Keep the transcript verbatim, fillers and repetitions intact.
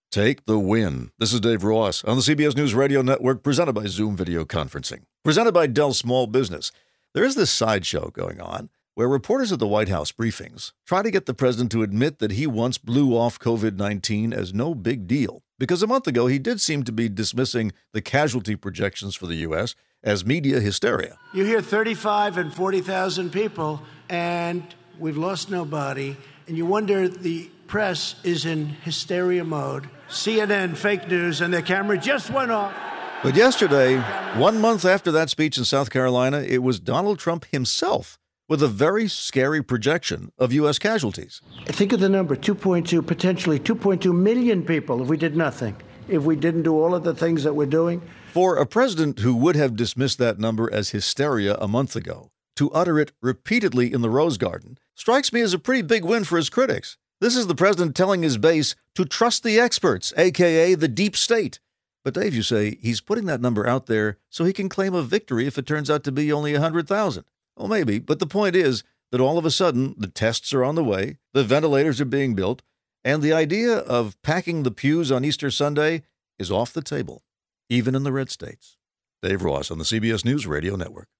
Take the win. This is Dave Ross on the C B S News Radio Network, presented by Zoom Video Conferencing, presented by Dell Small Business. There is this sideshow going on where reporters at the White House briefings try to get the president to admit that he once blew off covid nineteen as no big deal, because a month ago he did seem to be dismissing the casualty projections for the U S as media hysteria. You hear thirty-five and forty thousand people, and we've lost nobody, and you wonder the press is in hysteria mode. C N N, fake news, and their camera just went off. But yesterday, one month after that speech in South Carolina, it was Donald Trump himself with a very scary projection of U S casualties. Think of the number, two point two, potentially two point two million people if we did nothing, if we didn't do all of the things that we're doing. For a president who would have dismissed that number as hysteria a month ago, to utter it repeatedly in the Rose Garden strikes me as a pretty big win for his critics. This is the president telling his base to trust the experts, a k a the deep state. But Dave, you say he's putting that number out there so he can claim a victory if it turns out to be only one hundred thousand. Well, maybe, but the point is that all of a sudden the tests are on the way, the ventilators are being built, and the idea of packing the pews on Easter Sunday is off the table, even in the red states. Dave Ross on the C B S News Radio Network.